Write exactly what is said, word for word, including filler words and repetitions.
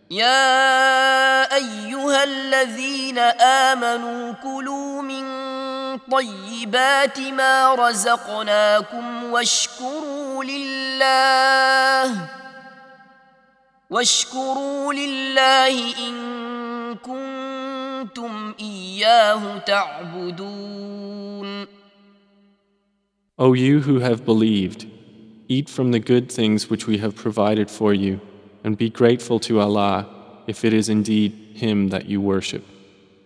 يا أيها الذين آمنوا كلوا من طيبات ما رزقناكم واشكروا لله واشكروا لله إن كنتم إياه تعبدون. O you who have believed, eat from the good things which we have provided for you, and be grateful to Allah if it is indeed Him that you worship.